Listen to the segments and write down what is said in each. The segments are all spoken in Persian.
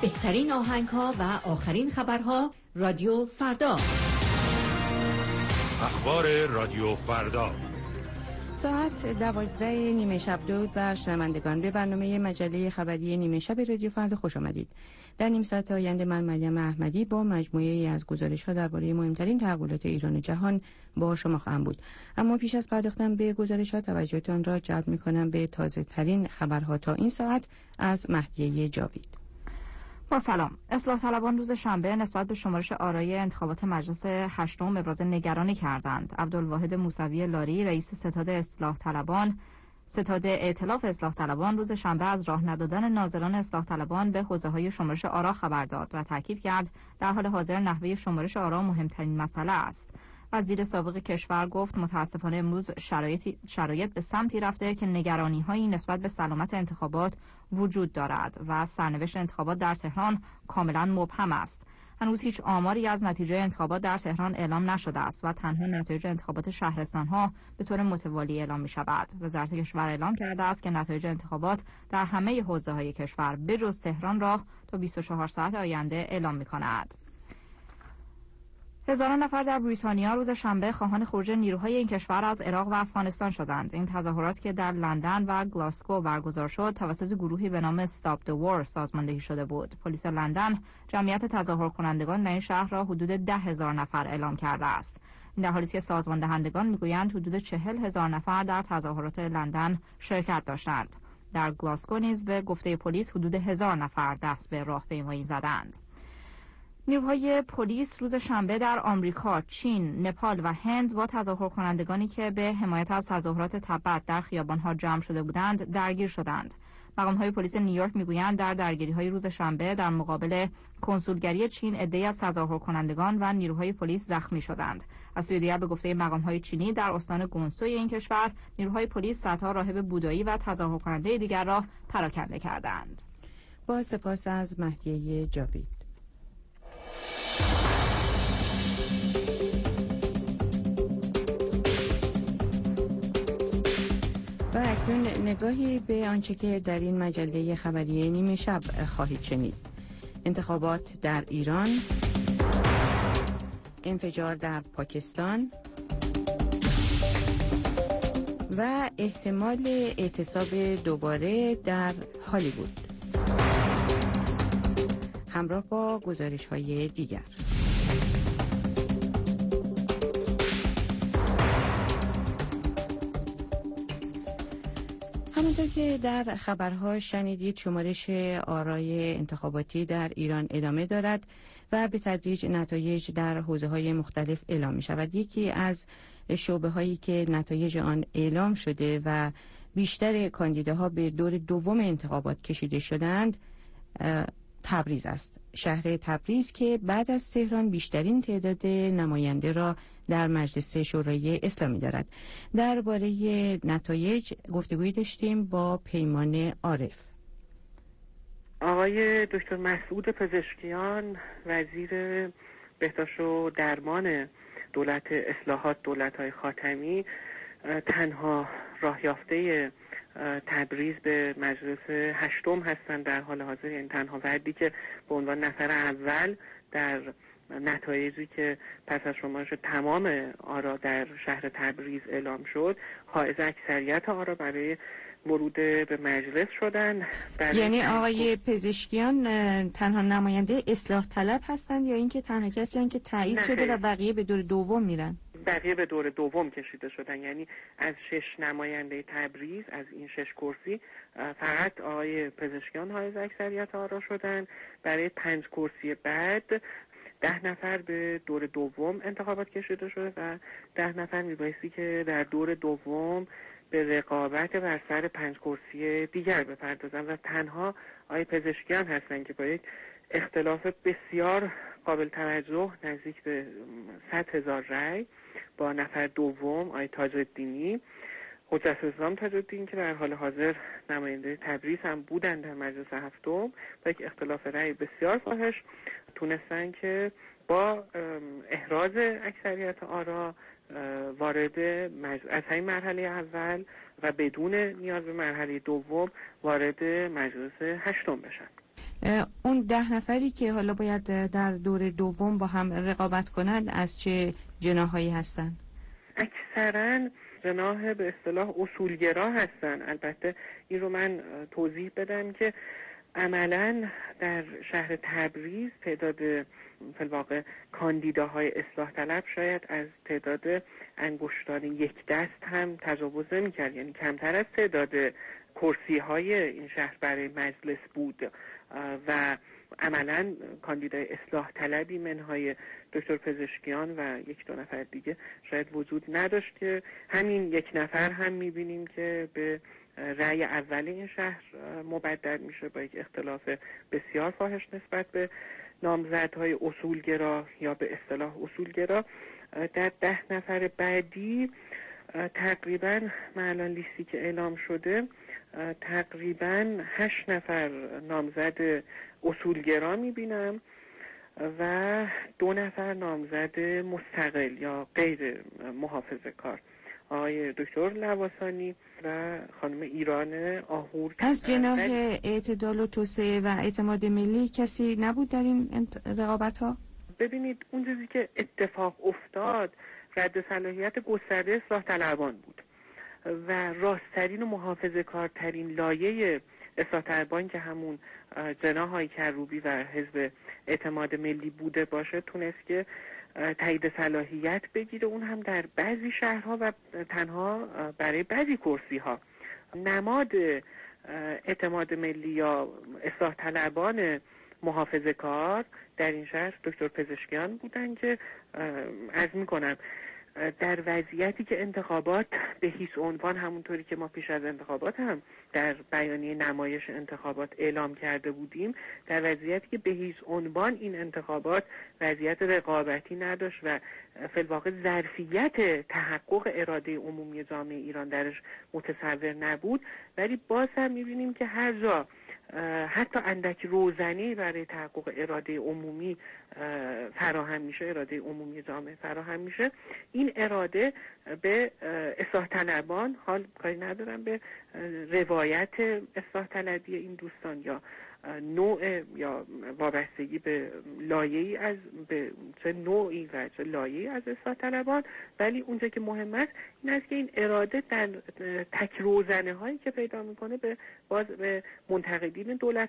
بهترین آهنگ‌ها و آخرین خبرها رادیو فردا. اخبار رادیو فردا. ساعت 12 نیمه شب درود بر شنوندگان. به برنامه مجله خبری نیمه شب رادیو فردا خوش آمدید. در نیم ساعت آینده من مریم احمدی با مجموعه‌ای از گزارش‌ها درباره مهمترین تحولات ایران و جهان با شما خواهم بود. اما پیش از پرداختن به گزارش‌ها توجهتان را جلب می‌کنم به تازه‌ترین خبرها تا این ساعت از مهدیه جاوید. با سلام. اصلاح طلبان روز شنبه نسبت به شمارش آرای انتخابات مجلس هشتم ابراز نگرانی کردند. عبدالواحد موسوی لاری رئیس ستاد ائتلاف اصلاح طلبان روز شنبه از راه ندادن ناظران اصلاح طلبان به حوزه‌های شمارش آرا خبر داد و تاکید کرد در حال حاضر نحوه شمارش آرا مهمترین مسئله است. وزیر سابق کشور گفت متاسفانه امروز شرایط به سمتی رفته که نگرانی‌هایی نسبت به سلامت انتخابات وجود دارد و سرنوشت انتخابات در تهران کاملا مبهم است. هنوز هیچ آماری از نتیجه انتخابات در تهران اعلام نشده است و تنها نتایج انتخابات شهرستان‌ها به طور متوالی اعلام می‌شود. وزارت کشور اعلام کرده است که نتایج انتخابات در همه حوزه‌های کشور بجز تهران را تا 24 ساعت آینده اعلام می‌کند. هزاران نفر در بریتانیا روز شنبه خواهان خروج نیروهای این کشور از عراق و افغانستان شدند. این تظاهرات که در لندن و گلاسگو برگزار شد توسط گروهی به نام Stop the War سازماندهی شده بود. پلیس لندن جمعیت تظاهر کنندگان در این شهر را حدود 10,000 نفر اعلام کرده است. این در حالی است که سازماندهندگان میگویند حدود 40,000 نفر در تظاهرات لندن شرکت داشتند. در گلاسگو نیز به گفته پلیس حدود 1000 نفر دست به راهپیمایی زدند. نیروهای پلیس روز شنبه در آمریکا، چین، نپال و هند با تظاهر کنندگانی که به حمایت از تظاهرات تبعیض در خیابان‌ها جمع شده بودند درگیر شدند. مقام‌های پلیس نیویورک میگویند در درگیری‌های روز شنبه در مقابل کنسولگری چین عده‌ای از تظاهر کنندگان و نیروهای پلیس زخمی شدند. از سوی دیگر به گفته مقام‌های چینی در استان گونسوی این کشور نیروهای پلیس صدها راهب بودایی و تظاهر کننده دیگر را پراکنده کردند. با سپاس از مهدیه جاوید. و اکنون نگاهی به آنچه که در این مجله خبری نیمه شب خواهید شنید. انتخابات در ایران، انفجار در پاکستان و احتمال اعتصاب دوباره در هالیوود، همراه با گزارش‌های دیگر. همونطور که در خبرها شنیدید شمارش آرای انتخاباتی در ایران ادامه دارد و به تدریج نتایج در حوزه‌های مختلف اعلام می شود. یکی از شعبه‌هایی که نتایج آن اعلام شده و بیشتر کاندیداها به دور دوم انتخابات کشیده شدند تبریز است. شهر تبریز که بعد از تهران بیشترین تعداد نماینده را در مجلس شورای اسلامی دارد. درباره نتایج گفتگویی داشتیم با پیمان عارف. آقای دکتر مسعود پزشکیان وزیر بهداشت و درمان دولت اصلاحات دولت‌های خاتمی تنها راه یافته تبریز به مجلس هشتم هستند در حال حاضر، یعنی تنها فردی که به عنوان نفر اول در نتایجی که پس از شمارش تمام آرا در شهر تبریز اعلام شد حائز اکثریت آرا برای ورود به مجلس شدن. یعنی آقای پزشکیان تنها نماینده اصلاح طلب هستند یا اینکه تنها کسی هستند که تایید شده و بقیه به دور دوم میرن؟ بقیه به دور دوم کشیده شدن، یعنی از 6 نماینده تبریز از این 6 کرسی فقط آقای پزشکیان حائز اکثریت آرا شدن. برای 5 کرسی بعد 10 نفر به دور دوم انتخابات کشیده شده و 10 نفر میبایستی که در دور دوم به رقابت بر سر 5 کرسی دیگر بپردازن و تنها آقای پزشکیان هستن که با یک اختلاف بسیار قابل توجه نزدیک به 100,000 رای با نفر دوم آقای تاج‌الدینی حجت الاسلام تاج‌الدین که در حال حاضر نماینده تبریز هم بودن در مجلس هفتم با یک اختلاف رای بسیار فاحش تونستن که با احراز اکثریت آرا وارد از همین مرحله اول و بدون نیاز به مرحله دوم وارد مجلس هشتم بشن. اون 10 نفری که حالا باید در دور دوم با هم رقابت کنند از چه جناحایی هستن؟ اکثرا جناح به اصطلاح اصولگرا هستن. البته این رو من توضیح بدم که عملاً در شهر تبریز تعداد فی الواقع کاندیداهای اصلاح طلب شاید از تعداد انگشتان یک دست هم تجاوز نمی‌کرد، یعنی کمتر از تعداد کرسی‌های این شهر برای مجلس بود و عملاً کاندیدای اصلاح طلبی منهای دکتر پزشکیان و یک دو نفر دیگه شاید وجود نداشت که همین یک نفر هم می‌بینیم که به رأی اول این شهر مبدل میشه با یک اختلاف بسیار فاحش نسبت به نامزدهای اصولگرا یا به اصطلاح اصولگرا. در 10 نفر بعدی تقریباً من الان لیستی که اعلام شده تقریباً 8 نفر نامزد اصولگرا میبینم و 2 نفر نامزد مستقل یا غیر محافظه کار، آقای دکتر لواسانی و خانم ایران آهور. از جناح اعتدال و توسعه و اعتماد ملی کسی نبود در این رقابت ها؟ ببینید اون چیزی که اتفاق افتاد رد صلاحیت گسترده اصلاح طلبان بود و راستترین و محافظه کارترین لایه اصلاح طلبان که همون جناح های کروبی و حزب اعتماد ملی بوده باشه تونست که تایید صلاحیت بگیره، اون هم در بعضی شهرها و تنها برای بعضی کرسی ها. نماد اعتماد ملی یا اصلاح طلبان محافظه کار در این شهر دکتر پزشکیان بودن که عرض میکنم در وضعیتی که انتخابات به هیچ عنوان، همونطوری که ما پیش از انتخابات هم در بیانیه نمایش انتخابات اعلام کرده بودیم، در وضعیتی که به هیچ عنوان این انتخابات وضعیت رقابتی نداشت و فی الواقع ظرفیت تحقق اراده عمومی جامعه ایران درش متصور نبود، ولی باز هم می‌بینیم که هر جا حتی اندک روزنی برای تحقق اراده عمومی فراهم میشه، اراده عمومی جامعه فراهم میشه، این اراده به اصلاح طلبان، حال کاری ندارم به روایت اصلاح طلبی این دوستان یا نوع یا وابستگی به لایه‌ای از به چه نوعی و چه لایه‌ای از اصلاح طلبان، ولی اونجا که مهم است این است که این اراده در تک روزنه هایی که پیدا میکنه به باز به منتقدین دولت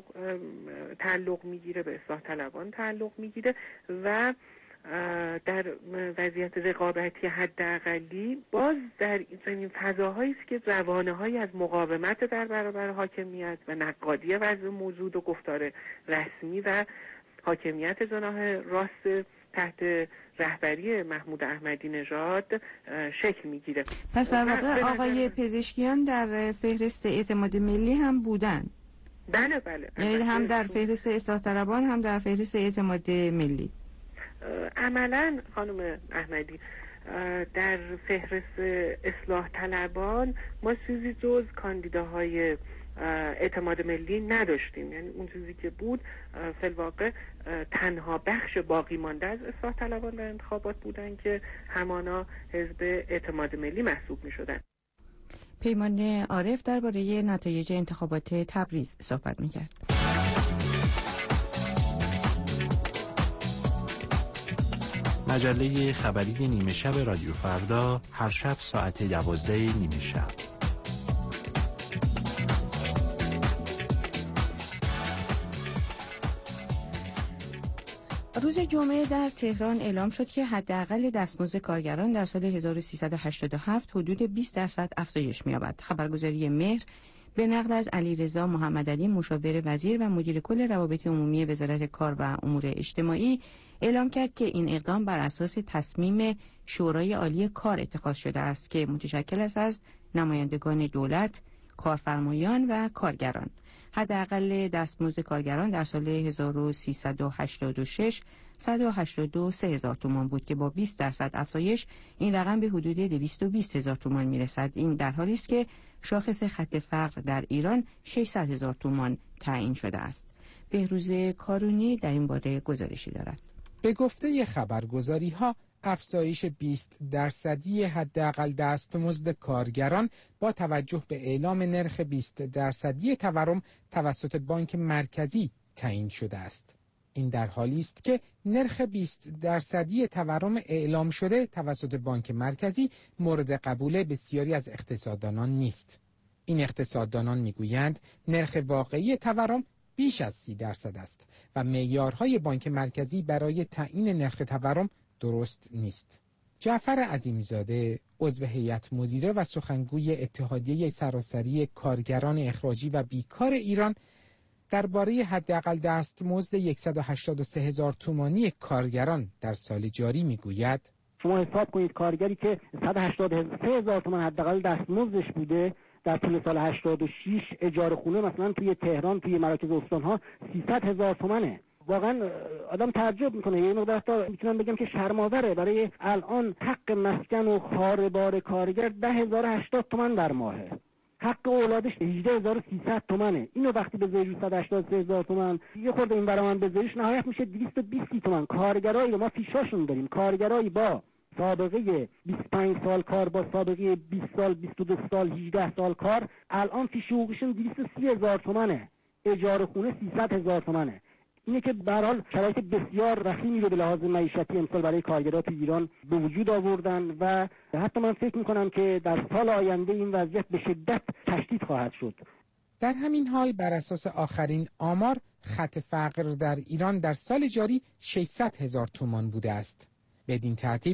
تعلق میگیره، به اصلاح طلبان تعلق میگیره و در وضعیت رقابتی حداقلی باز در این فضاهایی است که روانه‌هایی از مقاومت در برابر حاکمیت و نقادی وضع موجود و گفتار رسمی و حاکمیت جناح راست تحت رهبری محمود احمدی نژاد شکل میگیره. پس در واقع آقای پزشکیان در فهرست اعتماد ملی هم بودن؟ بله بله، یعنی هم در فهرست اصلاح طلبان هم در فهرست اعتماد ملی. عملاً خانم احمدی در فهرست اصلاح طلبان ما چیزی جز کاندیداهای اعتماد ملی نداشتیم، یعنی اون چیزی که بود فی الواقع تنها بخش باقی مانده از اصلاح طلبان در انتخابات بودن که همانا حزب اعتماد ملی محسوب می شدن. پیمان عارف درباره نتایج انتخابات تبریز صحبت می کرد. مجله خبری نیمه شب رادیو فردا هر شب ساعت 12 نیمه شب. روز جمعه در تهران اعلام شد که حداقل دستمزد کارگران در سال 1387 حدود 20% افزایش می‌یابد. خبرگزاری مهر به نقل از علیرضا محمدعلی مشاور وزیر و مدیر کل روابط عمومی وزارت کار و امور اجتماعی اعلام کرد که این اقدام بر اساس تصمیم شورای عالی کار اتخاذ شده است که متشکل است از نمایندگان دولت، کارفرمایان و کارگران. حداقل دستمزد کارگران در سال 1386 183,000 تومان بود که با 20% افزایش این رقم به حدود 220,000 تومان میرسد. این در حالی است که شاخص خط فقر در ایران 600,000 تومان تعیین شده است. بهروز کارونی در این باره گزارشی دارد. به گفته خبرگزاری‌ها افزایش 20% حداقل دستمزد کارگران با توجه به اعلام نرخ 20% تورم توسط بانک مرکزی تعیین شده است. این در حالی است که نرخ 20% تورم اعلام شده توسط بانک مرکزی مورد قبول بسیاری از اقتصاددانان نیست. این اقتصاددانان میگویند نرخ واقعی تورم بیش از 30% است و معیارهای بانک مرکزی برای تعیین نرخ تورم درست نیست. جعفر عظیمی‌زاده، عضو هیئت مدیره و سخنگوی اتحادیه سراسری کارگران اخراجی و بیکار ایران، درباره حداقل دستمزد 183,000 تومانی کارگران در سال جاری میگوید: شما حساب کنید کارگری که 183,000 تومان حداقل دستمزدش بوده در طول سال 86 اجاره خونه مثلا توی تهران توی مراکز استان‌ها 300,000 تومانه. واقعا آدم تعجب میکنه. یه مقدار تا میتونم بگم که شرم‌آوره. برای الان حق مسکن و خاربار کارگر 10,080 تومان در ماهه. حق اولادش 18,300 تومانه. اینو وقتی به زیر 183,000 تومان یه خورده این برام بذاریش نهایت میشه 220 تومان. کارگرایی ما فیشاشون داریم، کارگرایی با سابقه 25 سال کار با سابقه 20 سال 22 سال 18 سال کار الان فیش حقوقشون 230,000 تومانه. اجاره خونه 300,000 تومانه. اینه که به هر حال شرایط بسیار رخیمی رو به لحاظ معیشتی امسال برای کارگران تو ایران به وجود آوردن و حتی من فکر میکنم که در سال آینده این وضعیت به شدت تشدید خواهد شد. در همین حال بر اساس آخرین آمار خط فقر در ایران در سال جاری 600,000 تومان بوده است. بدین ترتیب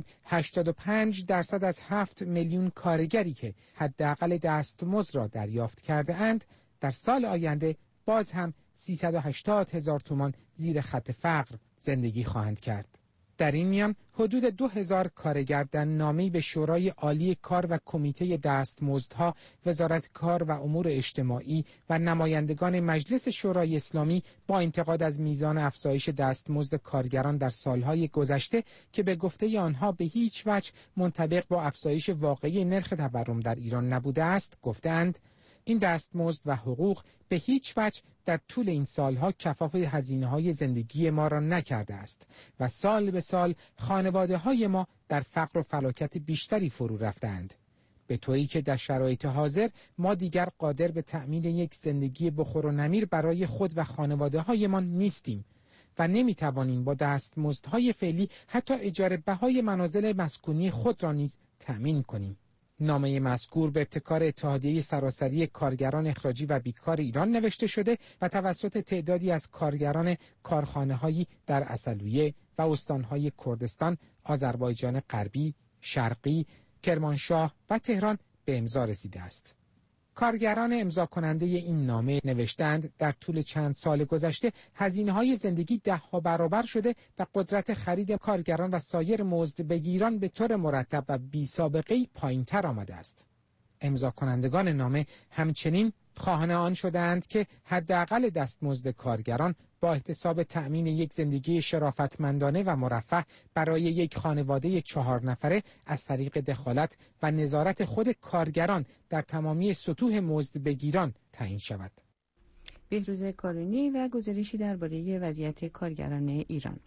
85% از 7 میلیون کارگری که حداقل دستمزد را دریافت کرده اند در سال آینده باز هم 380,000 تومان زیر خط فقر زندگی خواهند کرد. در این میان حدود 2,000 کارگر در نامه‌ای به شورای عالی کار و کمیته دستمزدها، وزارت کار و امور اجتماعی و نمایندگان مجلس شورای اسلامی با انتقاد از میزان افزایش دستمزد کارگران در سالهای گذشته که به گفته آنها به هیچ وجه منطبق با افزایش واقعی نرخ تورم در ایران نبوده است، گفتند این دستمزد و حقوق به هیچ وجه در طول این سالها کفاف هزینه‌های زندگی ما را نکرده است و سال به سال خانواده‌های ما در فقر و فلاکت بیشتری فرو رفتند، به طوری که در شرایط حاضر ما دیگر قادر به تأمین یک زندگی بخور و نمیر برای خود و خانواده‌هایمان نیستیم و نمی‌توانیم با دستمزدهای فعلی حتی اجاره بهای منازل مسکونی خود را نیز تأمین کنیم. نامه مذکور به ابتکار اتحادیه سراسری کارگران اخراجی و بیکار ایران نوشته شده و توسط تعدادی از کارگران کارخانه‌هایی در عسلویه و استان‌های کردستان، آذربایجان غربی، شرقی، کرمانشاه و تهران به امضا رسیده است. کارگران امضا کننده این نامه نوشتند در طول چند سال گذشته هزینه‌های زندگی 10 برابر شده و قدرت خرید کارگران و سایر مزدبگیران به طور مرتب و بی‌سابقه‌ای پایین‌تر آمده است. امضا کنندگان نامه همچنین خواهان آن شدند که حداقل دستمزد کارگران با احتساب تأمین یک زندگی شرافتمندانه و مرفه برای یک خانواده 4 نفره از طریق دخالت و نظارت خود کارگران در تمامی سطوح مزدبگیران تعیین شود. بهروز کارونی و گزارشی درباره وضعیت کارگران ایران.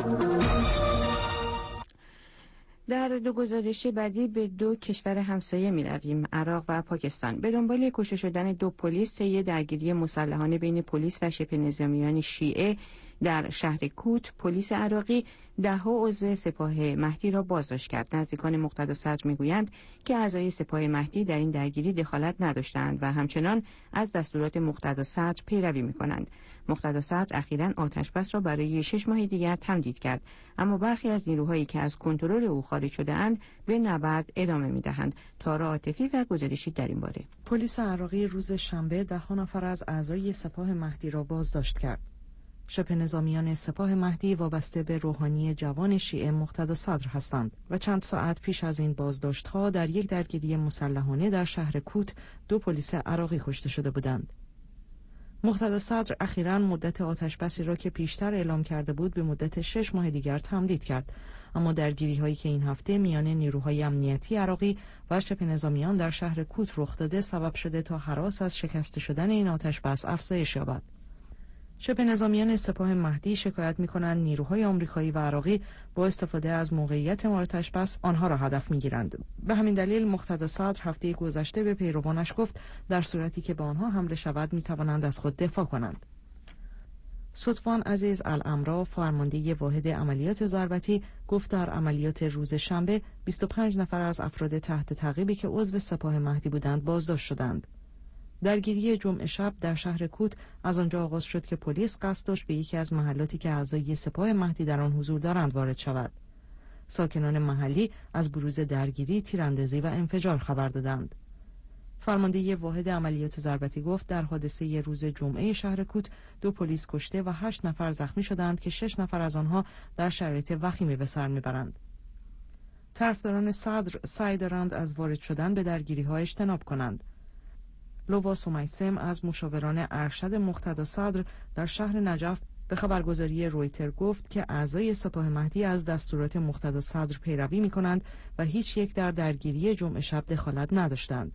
در دو گزارش بعدی به 2 کشور همسایه می رویم، عراق و پاکستان. به دنبال کشته شدن 2 پلیس طی درگیری مسلحانه بین پلیس و شبه نظامیان شیعه در شهر کوت، پلیس عراقی 10 عضو سپاه مهدی را بازداشت کرد. نزدیکان مقتدا صدر میگویند که اعضای سپاه مهدی در این درگیری دخالت نداشتند و همچنان از دستورات مقتدا صدر پیروی میکنند. مقتدا صدر اخیراً آتشبس را برای 6 ماه دیگر تمدید کرد، اما برخی از نیروهایی که از کنترل او خارج شده اند به نبرد ادامه میدهند. تارا عاطفی و گزارشی در این باره. پلیس عراقی روز شنبه 10 نفر از اعضای سپاه مهدی را بازداشت کرد. شبه نظامیان سپاه مهدی وابسته به روحانی جوان شیعه مقتدا صدر هستند و چند ساعت پیش از این بازداشت‌ها در یک درگیری مسلحانه در شهر کوت 2 پلیس عراقی کشته شده بودند. مقتدا صدر اخیراً مدت آتشبسی را که پیشتر اعلام کرده بود به مدت 6 ماه دیگر تمدید کرد، اما درگیری‌هایی که این هفته میان نیروهای امنیتی عراقی و شبه نظامیان در شهر کوت رخ داده سبب شده تا هراس از شکسته شدن این آتشبس افزایش یابد. شبه نظامیان سپاه مهدی شکایت می‌کنند نیروهای آمریکایی و عراقی با استفاده از موقعیت آتش بس آنها را هدف می‌گیرند. به همین دلیل مقتدا صدر هفته گذشته به پیروانش گفت در صورتی که به آنها حمله شود می‌توانند از خود دفاع کنند. صدفان عزیز الامرا فرمانده واحد عملیات ضربتی گفت در عملیات روز شنبه 25 نفر از افراد تحت تعقیبی که عضو سپاه مهدی بودند بازداشت شدند. درگیری جمعه شب در شهر کوت از آنجا آغاز شد که پلیس قصد داشت به یکی از محلاتی که اعضای سپاه مهدی در آن حضور دارند وارد شود. ساکنان محلی از بروز درگیری، تیراندازی و انفجار خبر دادند. فرمانده واحد عملیات ضربتی گفت در حادثه روز جمعه شهر کوت 2 پلیس کشته و 8 نفر زخمی شدند که 6 نفر از آنها در شرایط وخیمی به سر میبرند. طرفداران صدر سعی دارند از وارد شدن به درگیری‌ها اجتناب کنند. لوا سومیتسم از مشاوران ارشد مقتدا صدر در شهر نجف به خبرگزاری رویتر گفت که اعضای سپاه مهدی از دستورات مقتدا صدر پیروی می‌کنند و هیچ یک در درگیری جمعه شب دخالت نداشتند.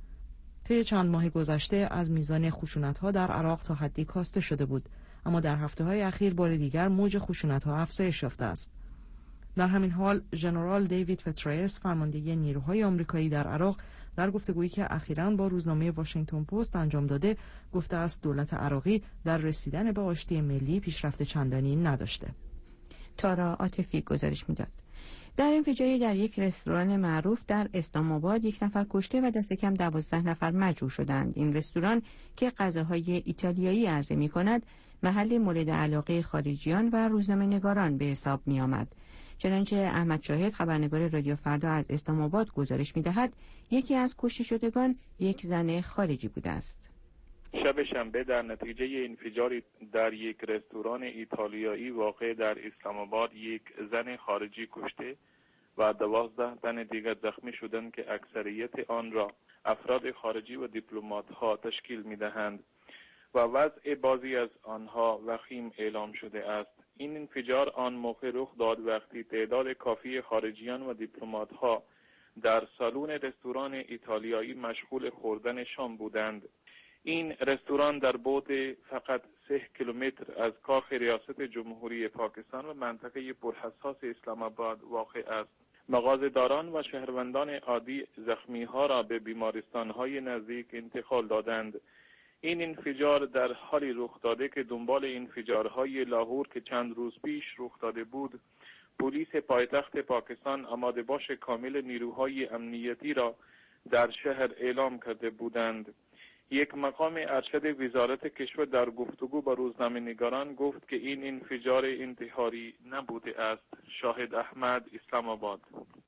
طی چند ماه گذشته از میزان خشونت‌ها در عراق تا حدی کاسته شده بود، اما در هفته‌های اخیر بار دیگر موج خشونت‌ها افزایش یافته است. در همین حال ژنرال دیوید پترایس فرمانده نیروهای آمریکایی در عراق در گفتگویی که اخیراً با روزنامه واشنگتن پست انجام داده گفته است دولت عراقی در رسیدن به آشتی ملی پیشرفت چندانی نداشته. تارا عاطفی گزارش میداد. در انفجاری در یک رستوران معروف در اسلام آباد 1 نفر کشته و دست کم 12 نفر مجروح شدند. این رستوران که غذاهای ایتالیایی عرضه می‌کند محل مورد علاقه خارجیان و روزنامه‌نگاران به حساب می‌آمد. چنانچه احمد شاهد خبرنگار رادیو فردا از اسلام آباد گزارش می‌دهد یکی از کشته شدگان یک زن خارجی بوده است. شب شنبه در نتیجه انفجاری در یک رستوران ایتالیایی واقع در اسلام آباد یک زن خارجی کشته و 12 تن دیگر زخمی شدند که اکثریت آن را افراد خارجی و دیپلمات‌ها تشکیل می‌دهند و وضع بعضی از آنها وخیم اعلام شده است. این انفجار آن موقع رخ داد وقتی تعداد کافی خارجیان و دیپلمات‌ها در سالن رستوران ایتالیایی مشغول خوردن شام بودند. این رستوران در بعد فقط 3 کیلومتر از کاخ ریاست جمهوری پاکستان و منطقه پرحساس اسلام آباد واقع است. مغازه‌داران و شهروندان عادی زخمی‌ها را به بیمارستان‌های نزدیک انتقال دادند. این انفجار در حالی رخ داده که دنبال انفجارهای لاهور که چند روز پیش رخ داده بود، پلیس پایتخت پاکستان آماده باش کامل نیروهای امنیتی را در شهر اعلام کرده بودند. یک مقام ارشد وزارت کشور در گفتگو با روزنامه‌نگاران گفت که این انفجار انتحاری نبوده است. شاهد احمد، اسلام آباد.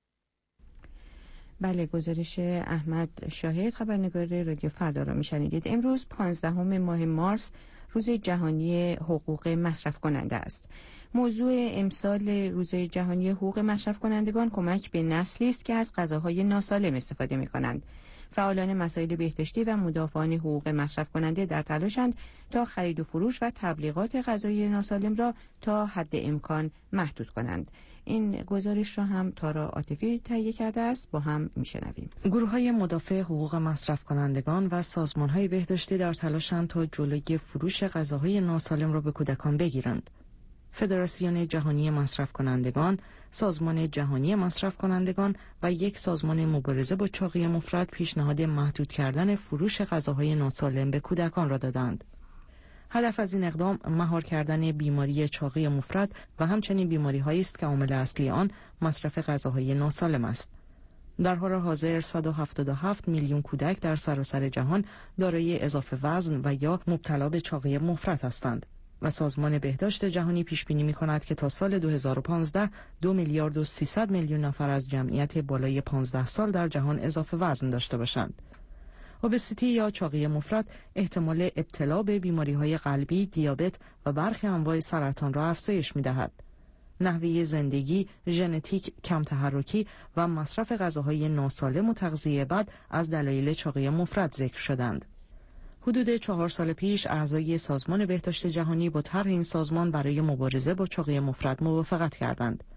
بله، گزارش احمد شاهد خبرنگار رادیو فردا را میشنیدید. امروز 15 ماه مارس روز جهانی حقوق مصرف کننده است. موضوع امسال روز جهانی حقوق مصرف کنندگان کمک به نسلی است که از غذاهای ناسالم استفاده می‌کنند. فعالان مسائل بهداشتی و مدافعان حقوق مصرف کننده در تلاشند تا خرید و فروش و تبلیغات غذای ناسالم را تا حد امکان محدود کنند. این گزارش را هم تارا عاطفی تهیه کرده است، با هم میشنویم. گروه‌های مدافع حقوق مصرف کنندگان و سازمان‌های بهداشتی در تلاشند تا جلوی فروش غذاهای ناسالم را به کودکان بگیرند. فدراسیون جهانی مصرف کنندگان، سازمان جهانی مصرف کنندگان و یک سازمان مبارزه با چاقی مفرط پیشنهاد محدود کردن فروش غذاهای ناسالم به کودکان را دادند. هدف از این اقدام مهار کردن بیماری چاقی مفرط و همچنین بیماری‌هایی است که عامل اصلی آن مصرف غذاهای ناسالم است. در حال حاضر 177 میلیون کودک در سراسر جهان دارای اضافه وزن و یا مبتلا به چاقی مفرط هستند و سازمان بهداشت جهانی پیش بینی می‌کند که تا سال 2015 2 میلیارد و 300 میلیون نفر از جمعیت بالای 15 سال در جهان اضافه وزن داشته باشند. اوبسیتی یا چاقی مفرط احتمال ابتلا به بیماری‌های قلبی، دیابت و برخی انواع سرطان را افزایش می‌دهد. نحوه زندگی، ژنتیک، کم تحرکی و مصرف غذاهای ناسالم و تغذیه بد از دلایل چاقی مفرط ذکر شدند. حدود 4 سال پیش اعضای سازمان بهداشت جهانی با طرح این سازمان برای مبارزه با چاقی مفرط موافقت کردند.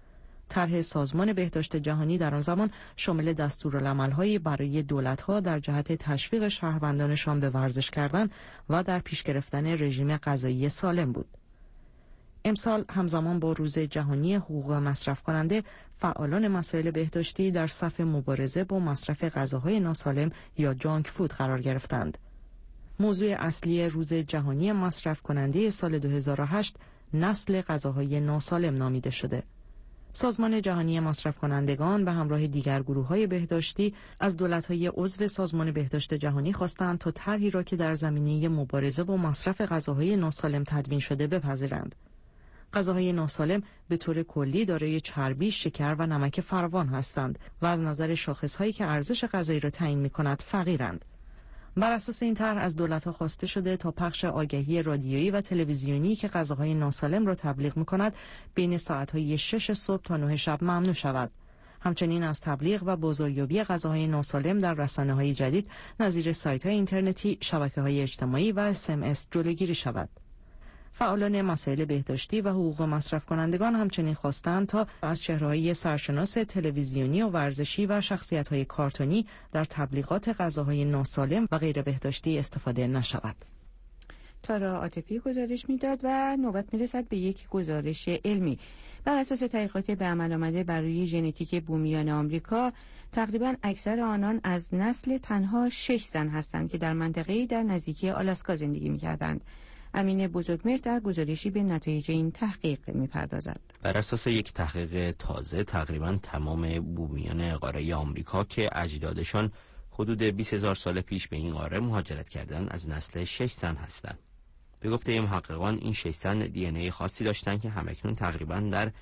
طرح سازمان بهداشت جهانی در آن زمان شامل دستورالعمل‌هایی برای دولت‌ها در جهت تشویق شهروندانشان به ورزش کردن و در پیش گرفتن رژیم غذایی سالم بود. امسال همزمان با روز جهانی حقوق مصرف کننده، فعالان مسائل بهداشتی در صف مبارزه با مصرف غذاهای ناسالم یا جانک فود قرار گرفتند. موضوع اصلی روز جهانی مصرف کننده سال 2008 نسل غذاهای ناسالم نامیده شده. سازمان جهانی مصرف کنندگان به همراه دیگر گروه‌های بهداشتی از دولت‌های عضو سازمان بهداشت جهانی خواستند تا طرحی را که در زمینه مبارزه با مصرف غذاهای ناسالم تدوین شده بپذیرند. غذاهای ناسالم به طور کلی دارای چربی، شکر و نمک فراوان هستند و از نظر شاخص‌هایی که ارزش غذایی را تعیین می‌کند فقیرند. بر اساس این طرح از دولت‌ها خواسته شده تا پخش آگهی رادیویی و تلویزیونی که غذاهای ناسالم را تبلیغ می‌کند بین ساعت‌های 6 صبح تا 9 شب ممنوع شود. همچنین از تبلیغ و بازاریابی غذاهای ناسالم در رسانه‌های جدید نظیر سایت‌های اینترنتی، شبکه‌های اجتماعی و SMS جلوگیری شود. فعالان مسائل بهداشتی و حقوق مصرف کنندگان همچنین خواستند تا از چهره‌های سرشناس تلویزیونی و ورزشی و شخصیت‌های کارتونی در تبلیغات غذاهای ناسالم و غیر بهداشتی استفاده نشود. تارا عاطفی گزارش میداد و نوبت میرسد به یک گزارش علمی. بر اساس تحقیقات به عمل آمده بر روی ژنتیک بومیان آمریکا، تقریباً اکثر آنان از نسل تنها 6 زن هستند که در منطقه‌ای در نزدیکی آلاسکا زندگی می‌کردند. امین بزرگمهر در گزارشی به نتایج این تحقیق می‌پردازد. بر اساس یک تحقیق تازه، تقریباً تمام بومیان قاره آمریکا که اجدادشان حدود 20,000 سال پیش به این قاره مهاجرت کردند از نسل 6 زن هستند. به گفته محققان این 6 زن دی ان ای خاصی داشتند که همکنون تقریباً در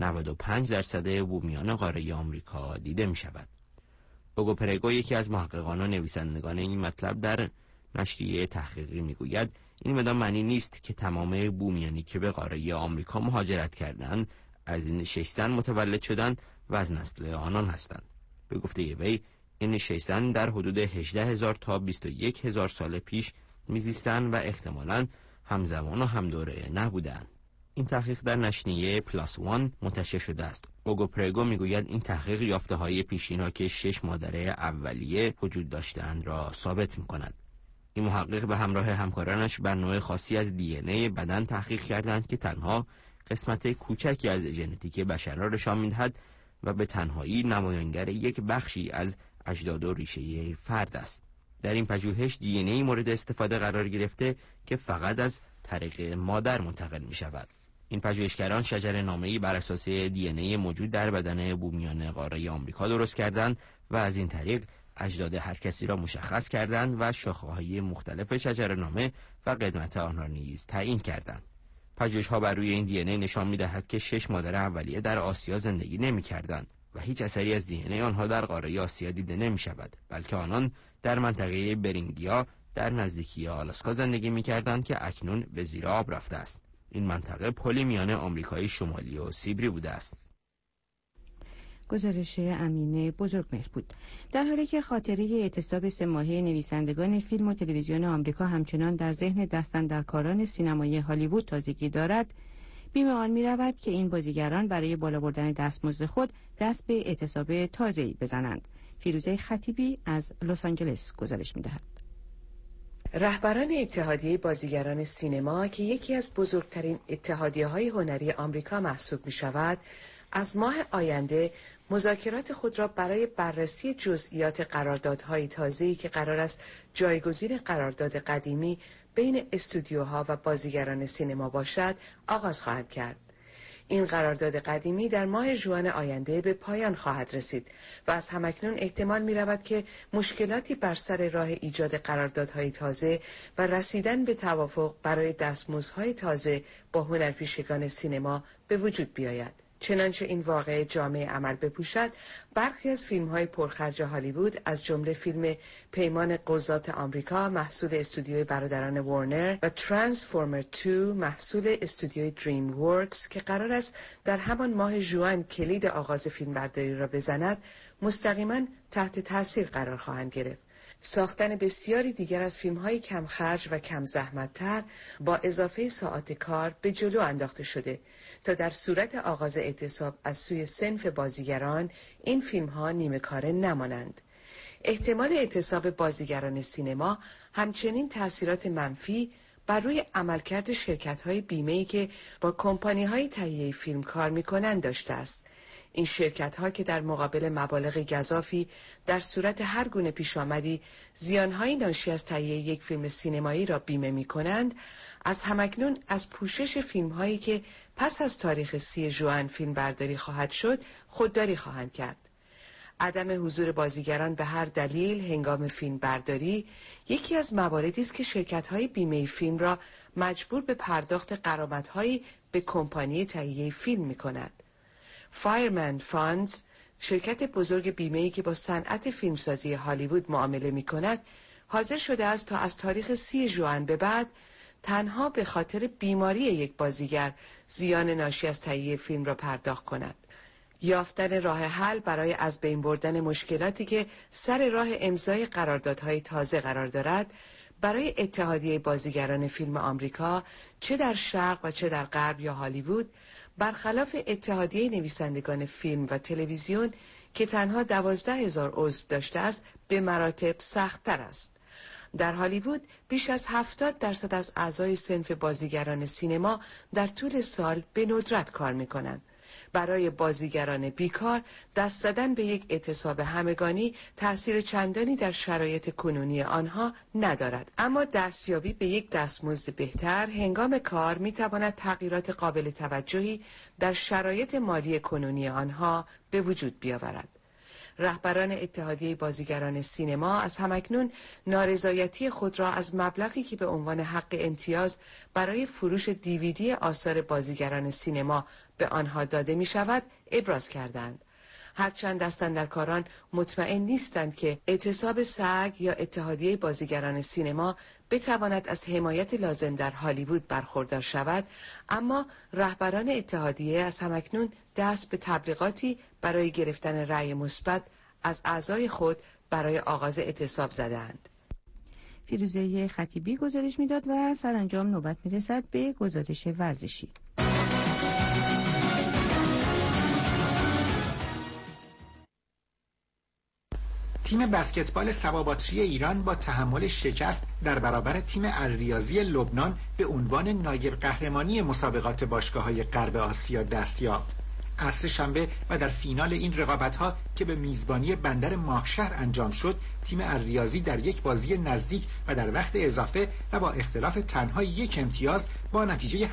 95% بومیان قاره آمریکا دیده می‌شود. اوگو پرگو، یکی از محققان و نویسندگان این مطلب، در نشریه تحقیقی میگوید این بدان معنی نیست که تمام بومیانی که به قاره آمریکا مهاجرت کردند از این 6 زن متولد شدند و از نسل آنان هستند. به گفته وی این 6 زن در حدود 18,000 تا 21,000 سال پیش میزیستند و احتمالاً همزمان و همدوره نبودند. این تحقیق در نشریه پلاس وان منتشر شده است. اوگو پرگو میگوید این تحقیق یافته‌های پیشین را که 6 مادر اولیه وجود داشتند را ثابت می‌کند. این محقق به همراه همکارانش بر نوع خاصی از دی ان ای بدن تحقیق کردند که تنها قسمت کوچکی از ژنتیک بشر را نشان می‌دهد و به تنهایی نمایانگر یک بخشی از اجداد و ریشه فرد است. در این پژوهش دی ان ای مورد استفاده قرار گرفته که فقط از طریق مادر منتقل می‌شود. این پژوهشگران شجره‌نامه‌ای بر اساس دی ان ای موجود در بدن بومیان قاره آمریکا درست کردند و از این طریق اجداد هر کسی را مشخص کردند و شاخه‌های مختلف شجره‌نامه و قدمت آن را نیز تعیین کردند. پژوهش‌ها بر روی این دی ان ای نشان می‌دهد که 6 مادر اولیه در آسیا زندگی نمی‌کردند و هیچ اثری از دی ان ای آنها در قاره آسیا دیده نمی‌شود، بلکه آنان در منطقه برینگیا در نزدیکی آلاسکا زندگی می‌کردند که اکنون به زیر آب رفته است. این منطقه پلی میان آمریکای شمالی و سیبری بوده است. گزارش امین بزرگمهر بود. در حالی که خاطره اعتصاب 3 ماهه نویسندگان فیلم و تلویزیون آمریکا همچنان در ذهن دستاندرکاران سینمایی هالیوود تازگی دارد، بیم آن می‌رود که این بازیگران برای بالا بردن دستمزد خود دست به اعتصاب تازه‌ای بزنند. فیروزه خطیبی از لس آنجلس گزارش می‌دهد. رهبران اتحادیه بازیگران سینما که یکی از بزرگترین اتحادیه‌های هنری آمریکا محسوب می‌شود، از ماه آینده مذاکرات خود را برای بررسی جزئیات قراردادهای تازه‌ای که قرار است جایگزین قرارداد قدیمی بین استودیوها و بازیگران سینما باشد آغاز خواهند کرد. این قرارداد قدیمی در ماه ژوئن آینده به پایان خواهد رسید و از همکنون احتمال می رود که مشکلاتی بر سر راه ایجاد قراردادهای تازه و رسیدن به توافق برای دستمزدهای تازه با هنرپیشگان سینما به وجود بیاید. چنانچه این واقعه جامعه عمل بپوشد، برخی از فیلم‌های پرخرج هالیوود از جمله فیلم پیمان قضات آمریکا محصول استودیوی برادران وارنر و ترانسفورمر 2 محصول استودیوی دریم ورکس که قرار است در همان ماه ژوئن کلید آغاز فیلمبرداری را بزند، مستقیما تحت تاثیر قرار خواهند گرفت. ساختن بسیاری دیگر از فیلم‌های کم خرج و کم زحمت‌تر با اضافه ساعات کار به جلو انداخته شده تا در صورت آغاز اعتصاب از سوی صنف بازیگران این فیلم‌ها نیمه کاره نمانند. احتمال اعتصاب بازیگران سینما همچنین تأثیرات منفی بر روی عملکرد شرکت‌های بیمه‌ای که با کمپانی‌های تهیه فیلم کار می‌کنند داشته است. این شرکت‌ها که در مقابل مبالغ گزافی در صورت هر گونه پیشامدی زیان‌های ناشی از تهیه یک فیلم سینمایی را بیمه می‌کنند، از همکنون از پوشش فیلم‌هایی که پس از تاریخ 30 ژوئن فیلم برداری خواهد شد خودداری خواهند کرد. عدم حضور بازیگران به هر دلیل هنگام فیلم برداری یکی از مواردی است که شرکت‌های بیمه فیلم را مجبور به پرداخت غرامت‌هایی به کمپانی تهیه فیلم می‌کند. فایرمن فاندز، شرکت بزرگ بیمه‌ای که با صنعت فیلمسازی هالیوود معامله می‌کند، حاضر شده است تا از تاریخ 30 ژوئن به بعد تنها به خاطر بیماری یک بازیگر زیان ناشی از تهیه فیلم را پرداخت کند. یافتن راه حل برای از بین بردن مشکلاتی که سر راه امضای قراردادهای تازه قرار دارد برای اتحادیه بازیگران فیلم آمریکا، چه در شرق و چه در غرب یا هالیوود، برخلاف اتحادیه نویسندگان فیلم و تلویزیون که تنها 12,000 عضو داشته است، به مراتب سخت‌تر است. در هالیوود بیش از 70% از اعضای صنف بازیگران سینما در طول سال به ندرت کار می‌کنند. برای بازیگران بیکار دست زدن به یک اعتصاب همگانی تأثیر چندانی در شرایط کنونی آنها ندارد، اما دستیابی به یک دستمزد بهتر هنگام کار میتواند تغییرات قابل توجهی در شرایط مالی کنونی آنها به وجود بیاورد. رهبران اتحادیه بازیگران سینما از همکنون نارضایتی خود را از مبلغی که به عنوان حق امتیاز برای فروش دیویدی آثار بازیگران سینما به آنها داده می شود ابراز کردند. هرچند دستاندرکاران مطمئن نیستند که اعتصاب سگ یا اتحادیه بازیگران سینما بتواند از حمایت لازم در هالیوود برخوردار شود، اما رهبران اتحادیه از همکنون دست به تبلیغاتی برای گرفتن رأی مثبت از اعضای خود برای آغاز اعتصاب زدند. فیروزه خطیبی گزارش میداد و سرانجام نوبت میرسد به گزارش ورزشی. تیم بسکتبال صباباتری ایران با تحمل شکست در برابر تیم الریاضی لبنان به عنوان نایب قهرمانی مسابقات باشگاه‌های غرب آسیا دست یافت. عصر شنبه و در فینال این رقابت‌ها که به میزبانی بندر ماهشهر انجام شد، تیم الریاضی در یک بازی نزدیک و در وقت اضافه و با اختلاف تنها یک امتیاز با نتیجه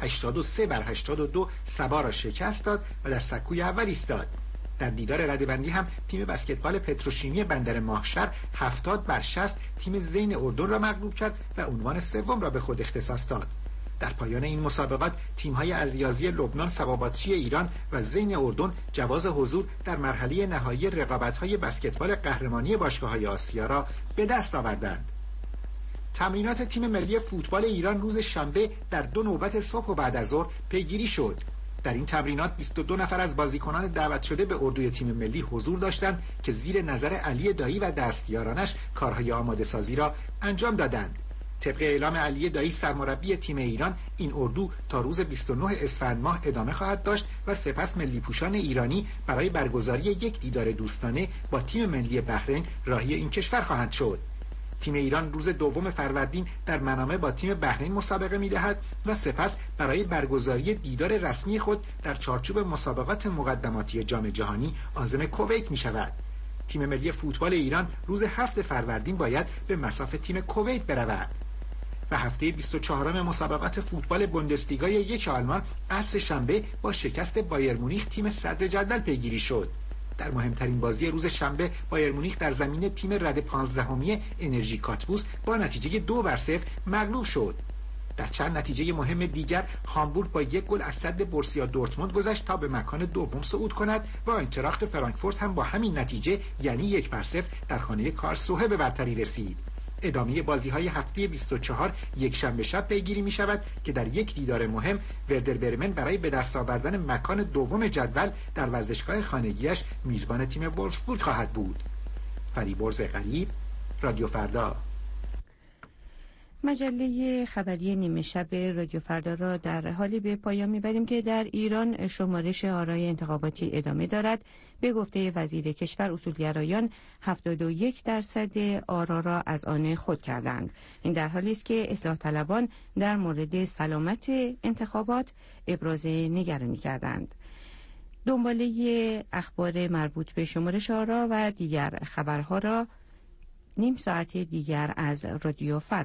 83-82 سبا را شکست داد و در سکوی اول ایستاد. در دیدار رده‌بندی هم تیم بسکتبال پتروشیمی بندر ماهشهر 70-60 تیم زین اردن را مغلوب کرد و عنوان سوم را به خود اختصاص داد. در پایان این مسابقات تیم‌های الریاضی لبنان، صباباتری ایران و زین اردن جواز حضور در مرحله نهایی رقابت‌های بسکتبال قهرمانی باشگاه‌های آسیا را به دست آوردند. تمرینات تیم ملی فوتبال ایران روز شنبه در 2 نوبت صبح و بعد از ظهر پیگیری شد. در این تمرینات 22 نفر از بازیکنان دعوت شده به اردوی تیم ملی حضور داشتند که زیر نظر علی دایی و دستیارانش کارهای آماده سازی را انجام دادند. طبق اعلام علی دایی سرمربی تیم ایران، این اردو تا روز 29 اسفند ماه ادامه خواهد داشت و سپس ملی پوشان ایرانی برای برگزاری یک دیدار دوستانه با تیم ملی بحرین راهی این کشور خواهند شد. تیم ایران روز 2 فروردین در منامه با تیم بحرین مسابقه می‌دهد و سپس برای برگزاری دیدار رسمی خود در چارچوب مسابقات مقدماتی جام جهانی عازم کویت می‌شود. تیم ملی فوتبال ایران روز 7 فروردین باید به مصاف تیم کویت برود. و هفته 24 مسابقات فوتبال بوندسلیگا یک آلمان عصر شنبه با شکست بایر مونیخ تیم صدر جدول پیگیری شد. در مهمترین بازی روز شنبه بایر مونیخ در زمین تیم رد 15 انرژی کاتبوس با نتیجه 2-0 مغلوب شد. در چند نتیجه مهم دیگر هامبورگ با 1 گل از صد بورسیا دورتموند گذشت تا به مکان دوم صعود کند و آینتراخت فرانکفورت هم با همین نتیجه یعنی 1-0 در خانه کارلسروه به برتری رسید. ادامه بازی‌های هفته 24 یک شنبه شب پیگیری می‌شود که در یک دیدار مهم وردر برمن برای به دست آوردن مکان دوم جدول در ورزشگاه خانگیش میزبان تیم وولفسبورگ خواهد بود. فریبرز غریب، رادیو فردا. مجله خبری نیمه شب رادیو فردا را در حالی به پایان میبریم که در ایران شمارش آرای انتخاباتی ادامه دارد. به گفته وزیر کشور، اصولگرایان 71% آرا را از آن خود کردند. این در حالی است که اصلاح طلبان در مورد سلامت انتخابات ابراز نگرانی کردند. دنباله اخبار مربوط به شمارش آرا و دیگر خبرها را نیم ساعت دیگر از رادیو فردا